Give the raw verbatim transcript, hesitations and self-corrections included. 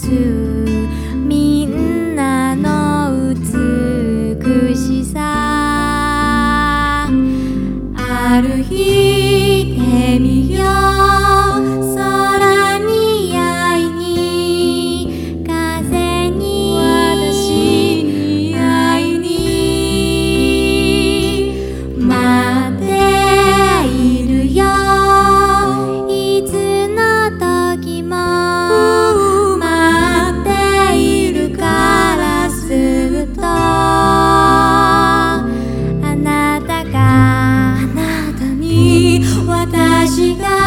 みんなの美しさある日てみよう空に会いに風に私に会いに待っているよいつの時も待っているからすぐとあなたがあなたに私が